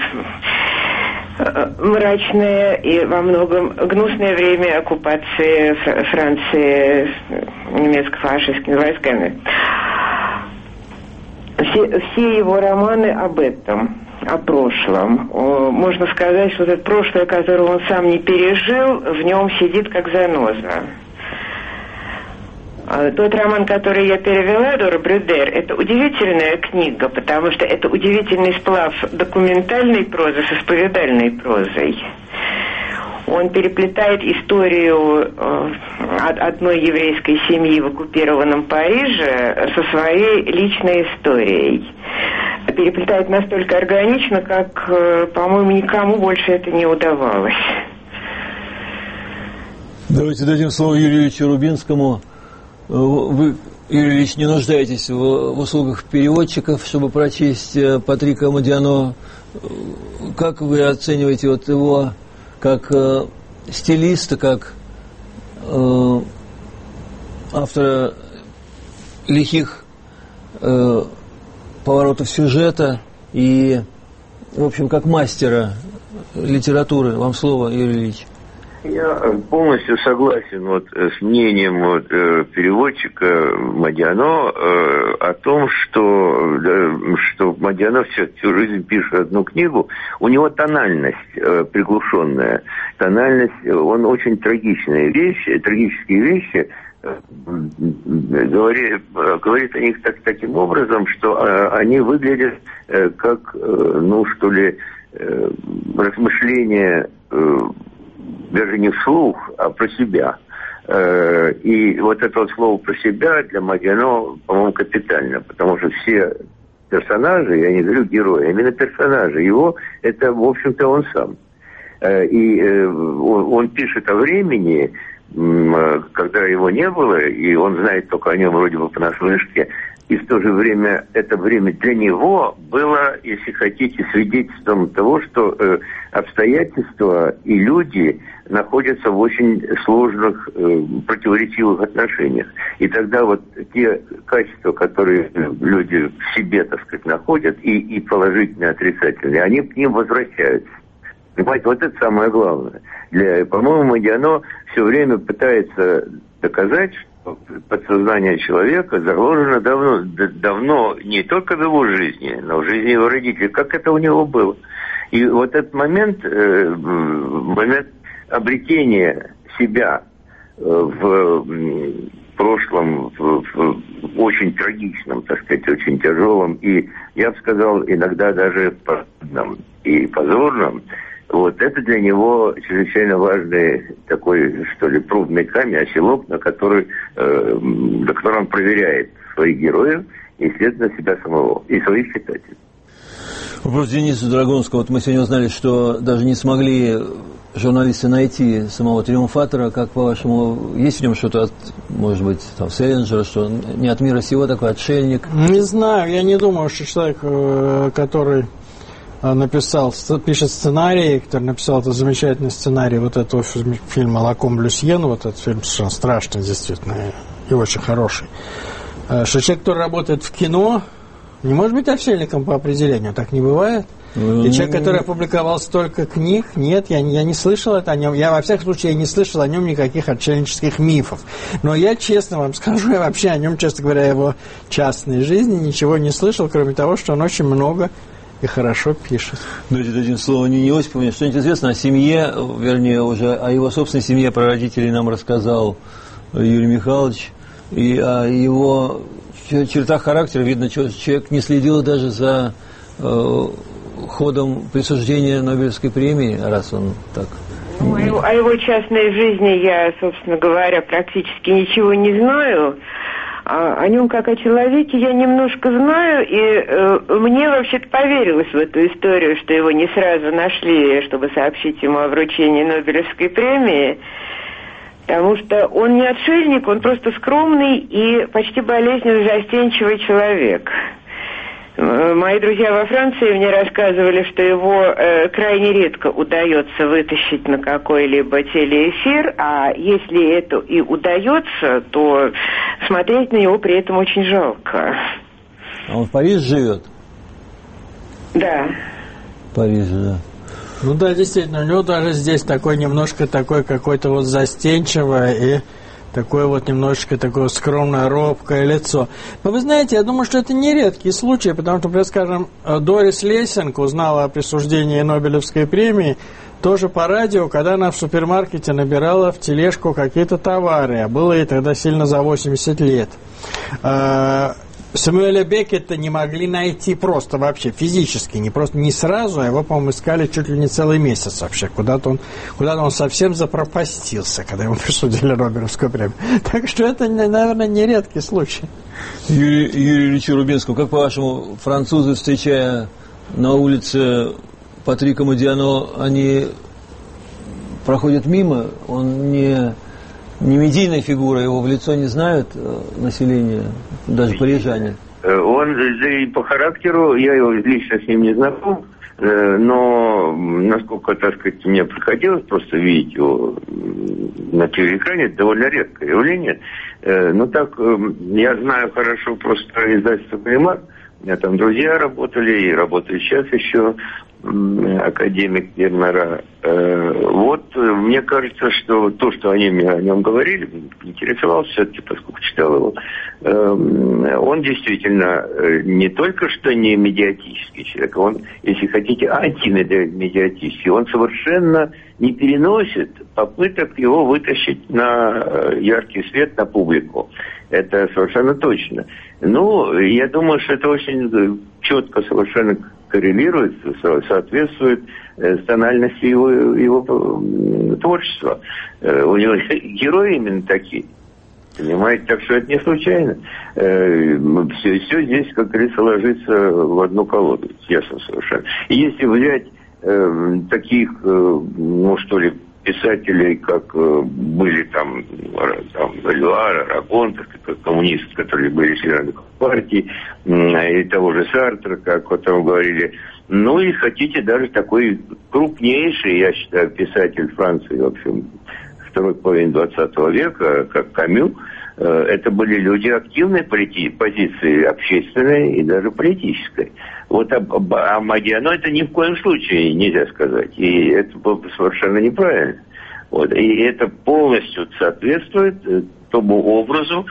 мрачное и во многом гнусное время оккупации Франции немецко-фашистскими войсками. Все его романы об этом, о прошлом. Можно сказать, что это прошлое, которое он сам не пережил, в нем сидит как заноза. Тот роман, который я перевела, «Дора Брюдер», это удивительная книга, потому что это удивительный сплав документальной прозы с исповедальной прозой. Он переплетает историю одной еврейской семьи в оккупированном Париже со своей личной историей. Переплетает настолько органично, как, по-моему, никому больше это не удавалось. Давайте дадим слово Юрию Ильичу Рубинскому. Вы, Юрий Ильич, не нуждаетесь в услугах переводчиков, чтобы прочесть Патрика Модиано. Как вы оцениваете вот его как стилиста, как автора лихих поворотов сюжета и, в общем, как мастера литературы? Вам слово, Юрий Ильич. Я полностью согласен с мнением переводчика Модиано о том, что Модиано всю жизнь пишет одну книгу. У него тональность приглушенная. Тональность, он очень трагические вещи говорит о них таким образом, что они выглядят как, размышления даже не вслух, а про себя. И вот это вот слово «про себя» для Модиано, по-моему, капитально, потому что все персонажи, я не говорю герои, а именно персонажи его, это, в общем-то, он сам. И он пишет о времени, когда его не было, и он знает только о нем вроде бы понаслышке, и в то же время это время для него было, если хотите, свидетельством того, что обстоятельства и люди находятся в очень сложных, противоречивых отношениях. И тогда вот те качества, которые люди в себе, так сказать, находят, и положительные, и отрицательные, они к ним возвращаются. Понимаете, вот это самое главное. По-моему, Модиано все время пытается доказать, что подсознание человека заложено давно не только в его жизни, но в жизни его родителей, как это у него было. И вот этот момент обретения себя в прошлом, в очень трагичном, так сказать, очень тяжелом и, я бы сказал, иногда даже позорном и позорном, вот это для него чрезвычайно важный такой, что ли, пробный камень, оселок, на котором он проверяет своих героев и, следовательно, себя самого и своих читателей. Вопрос Денису Драгунскому. Вот мы сегодня узнали, что даже не смогли журналисты найти самого триумфатора. Как, по-вашему, есть в нем что-то, может быть, там, Селлинджера, что не от мира сего, такой отшельник? Не знаю, я не думаю, что человек, который пишет сценарий, который написал этот замечательный сценарий вот этого фильма «Лакомб Люсьен». Вот этот фильм совершенно страшный, действительно, и очень хороший. Что человек, который работает в кино, не может быть отшельником по определению, так не бывает. И человек, который опубликовал столько книг, нет, я не слышал это о нем. Я, во всяком случае, не слышал о нем никаких отшельнических мифов. Но я честно вам скажу, я вообще о нем, честно говоря, его частной жизни ничего не слышал, кроме того, что он очень много и хорошо пишет. Значит, один слово не Осипов, мне что-нибудь известно о семье, вернее, уже о его собственной семье, про родителей нам рассказал Юрий Михайлович. И о его чертах характера видно, что человек не следил даже за ходом присуждения Нобелевской премии, раз он так... Ну, о его частной жизни я, собственно говоря, практически ничего не знаю. О нем как о человеке я немножко знаю, и мне вообще-то поверилось в эту историю, что его не сразу нашли, чтобы сообщить ему о вручении Нобелевской премии, потому что он не отшельник, он просто скромный и почти болезненно застенчивый человек. Мои друзья во Франции мне рассказывали, что его крайне редко удается вытащить на какой-либо телеэфир, а если это и удается, то смотреть на него при этом очень жалко. А он в Париже живет? Да. В Париже, да. Ну да, действительно, у него даже здесь такой немножко такой какой-то вот застенчивое и такое вот немножечко такое скромное, робкое лицо. Но вы знаете, я думаю, что это не редкий случай, потому что, например, скажем, Дорис Лессинг узнала о присуждении Нобелевской премии тоже по радио, когда она в супермаркете набирала в тележку какие-то товары, а было ей тогда сильно за 80 лет. Сэмюэля Беккета не могли найти просто вообще физически, не сразу, а его, по-моему, искали чуть ли не целый месяц вообще. Куда-то он совсем запропастился, когда ему присудили Нобелевскую премию. Так что это, наверное, не редкий случай. Юрий Ильич Рубинский, как по-вашему, французы, встречая на улице Патрика Модиано, они проходят мимо, он не медийная фигура, его в лицо не знают население, даже парижане? Он и по характеру, я его лично с ним не знаком, но насколько, так сказать, мне приходилось просто видеть его на телеэкране, это довольно редкое явление. Но так, я знаю хорошо просто издательство «Климат», у меня там друзья работали, и работают сейчас еще, академик Гермера. Вот, мне кажется, что то, что они мне о нем говорили, интересовался все-таки, поскольку читал его, он действительно не только что не медиатический человек, он, если хотите, антимедиатический. Он совершенно не переносит попыток его вытащить на яркий свет, на публику. Это совершенно точно. Ну, я думаю, что это очень четко совершенно коррелирует, соответствует с тональностью его творчества. У него герои именно такие. Понимаете, так что это не случайно. Все здесь, как говорится, ложится в одну колоду. Ясно совершенно. И если взять таких, ну что ли, писателей, как были там Релуар, Рагонтов, коммунисты, которые были членами партии, и того же Сартра, как вот там говорили. Ну и хотите, даже такой крупнейший, я считаю, писатель Франции, в общем, второй половины 20 века, как Камю, это были люди активной позиции, общественной и даже политической. Вот о Модиано это ни в коем случае нельзя сказать. И это было совершенно неправильно. Вот. И это полностью соответствует тому образу,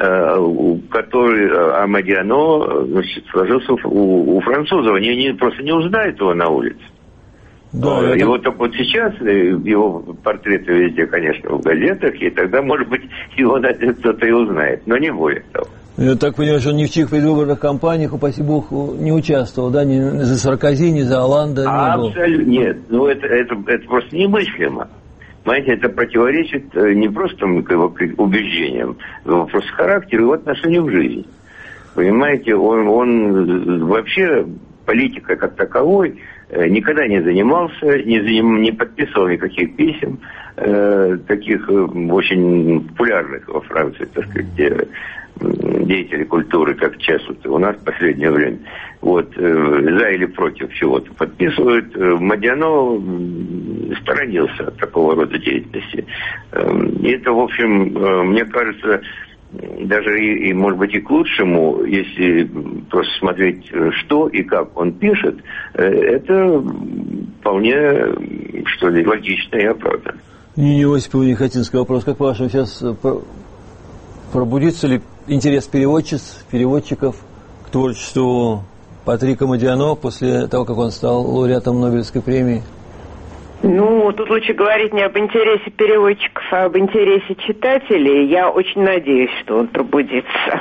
который о Модиано сложился у французов. Они просто не узнают его на улице. Да, и вот сейчас его портреты везде, конечно, в газетах, и тогда, может быть, его кто-то и узнает, но не более того. Я так понимаю, что он ни в чьих предвыборных кампаниях, упаси бог, не участвовал, да, ни за Саркози, ни за Оланда не был. Абсолютно нет, ну это просто немыслимо. Понимаете, это противоречит не просто его убеждениям, но просто характеру, его отношению к жизни. Понимаете, он вообще, политика как таковой, никогда не занимался, не подписывал никаких писем, таких очень популярных во Франции, так сказать, деятелей культуры, как сейчас вот у нас в последнее время. Вот, за или против чего-то подписывают. Модиано сторонился от такого рода деятельности. И это, в общем, мне кажется, даже и, может быть, и к лучшему, если просто смотреть, что и как он пишет, это вполне, что ли, логично и оправданно. Нина Осиповна, Нехотинский вопрос. Как по-вашему, сейчас пробудится ли интерес переводчиков к творчеству Патрика Модиано после того, как он стал лауреатом Нобелевской премии? Ну, тут лучше говорить не об интересе переводчиков, а об интересе читателей. Я очень надеюсь, что он пробудится.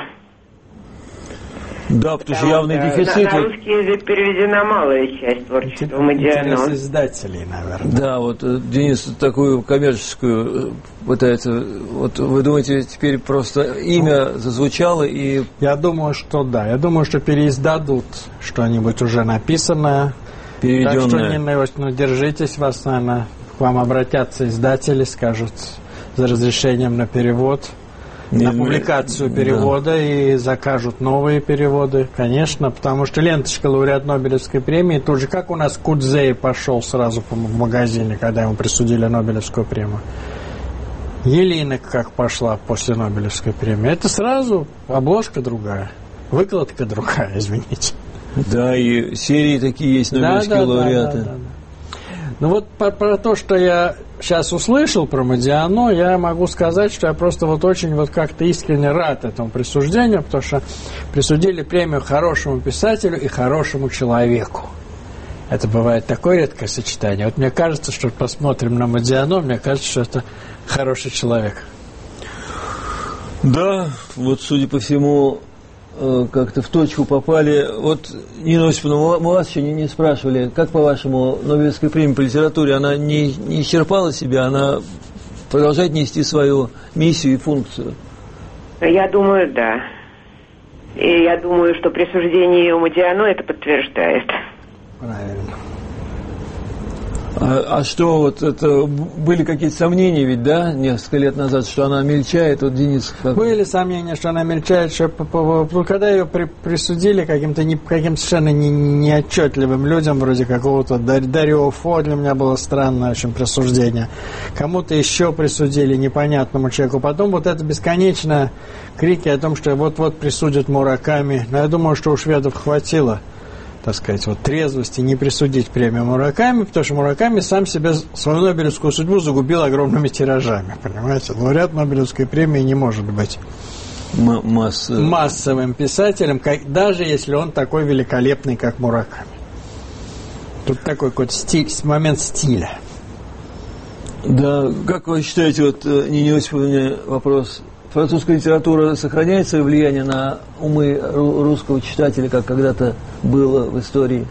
Да, потому что явный дефицит. На русский язык переведена малая часть творчества Модиано. Интерес издателей, наверное. Да, вот Денис такую коммерческую пытается. Вот вы думаете, теперь просто имя зазвучало и... Я думаю, что да. Я думаю, что переиздадут что-нибудь уже написанное. переведенное. Так что, Нина Иосифовна, держитесь, вас, наверное, к вам обратятся издатели, скажут за разрешением на перевод, на публикацию перевода, и закажут новые переводы, конечно, потому что ленточка лауреат Нобелевской премии, тут же как у нас Кудзей пошел сразу в магазине, когда ему присудили Нобелевскую премию. Елена как пошла после Нобелевской премии. Это сразу обложка другая, выкладка другая, извините. Да, и серии такие есть, нобелевские лауреаты. Да. Ну вот про то, что я сейчас услышал про Модиано, я могу сказать, что я просто вот очень вот как-то искренне рад этому присуждению, потому что присудили премию хорошему писателю и хорошему человеку. Это бывает такое редкое сочетание. Вот мне кажется, что посмотрим на Модиано, мне кажется, что это хороший человек. Да, вот, судя по всему, как-то в точку попали. Вот, Нина Осиповна, мы вас еще не спрашивали, как, по-вашему, Нобелевская премия по литературе, она не исчерпала себя, она продолжает нести свою миссию и функцию? Я думаю, да. И я думаю, что присуждение ее Модиано это подтверждает. Правильно. А что, вот это, были какие-то сомнения ведь, да, несколько лет назад, что она мельчает, вот Денис... Были сомнения, что она мельчает, что когда ее присудили каким-то совершенно неотчетливым людям, вроде какого-то Дарио Фо, для меня было странное очень присуждение. Кому-то еще присудили непонятному человеку. Потом вот это бесконечное крики о том, что вот-вот присудят Мураками. Но я думаю, что у шведов хватило, так сказать, вот трезвости не присудить премию Мураками, потому что Мураками сам себе свою Нобелевскую судьбу загубил огромными тиражами, понимаете? Лауреат Нобелевской премии не может быть массовым писателем, даже если он такой великолепный, как Мураками. Тут такой какой-то момент стиля. Да, как вы считаете, вот, Нине Осиповне, вопрос... Французская литература сохраняет свое влияние на умы русского читателя, как когда-то было в истории?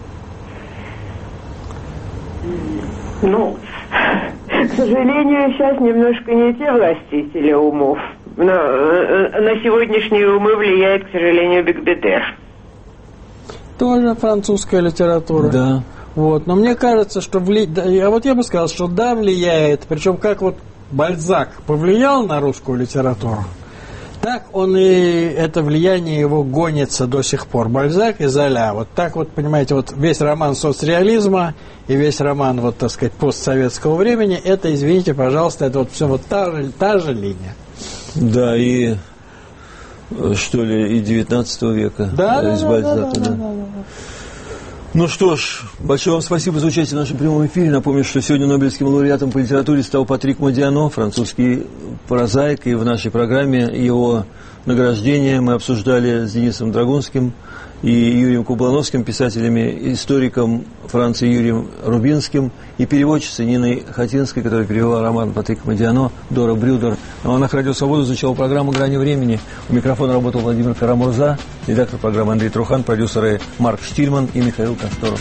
Ну, к сожалению, сейчас немножко не те властители умов. На сегодняшние умы влияет, к сожалению, Бекбедер. Тоже французская литература. Да. Вот. Но мне кажется, что я бы сказал, что да, влияет. Причем как вот Бальзак повлиял на русскую литературу, так он и это влияние его гонится до сих пор. Бальзак и Золя. Вот так вот, понимаете, вот весь роман соцреализма и весь роман, вот, так сказать, постсоветского времени, это, извините, пожалуйста, это вот все вот та же линия. Да, и что ли, и 19 века. Да, из Бальзака, да. Ну что ж, большое вам спасибо за участие в нашем прямом эфире. Напомню, что сегодня Нобелевским лауреатом по литературе стал Патрик Модиано, французский прозаик, и в нашей программе его награждение мы обсуждали с Денисом Драгунским и Юрием Кублановским, писателями, историком Франции Юрием Рубинским и переводчицей Ниной Хотинской, которая перевела роман Патрика Модиано «Дора Брюдер». А на Радио Свобода изучала программу «Грани времени». У микрофона работал Владимир Карамурза, редактор программы Андрей Трухан, продюсеры Марк Штильман и Михаил Косторов.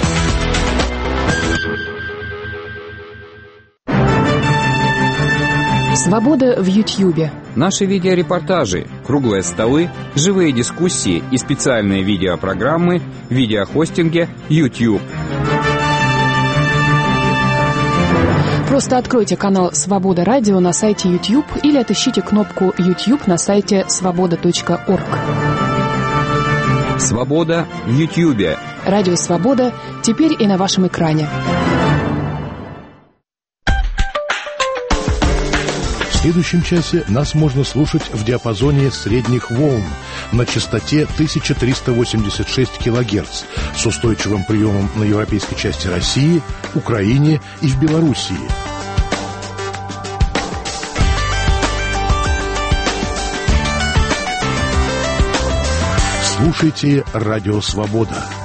Свобода в Ютьюбе. Наши видеорепортажи, круглые столы, живые дискуссии и специальные видеопрограммы в видеохостинге YouTube. Просто откройте канал «Свобода Радио» на сайте YouTube или отыщите кнопку YouTube на сайте svoboda.org. «Свобода» в Ютьюбе. Радио «Свобода» теперь и на вашем экране. В следующем часе нас можно слушать в диапазоне средних волн на частоте 1386 кГц с устойчивым приемом на европейской части России, Украине и в Белоруссии. Слушайте «Радио Свобода».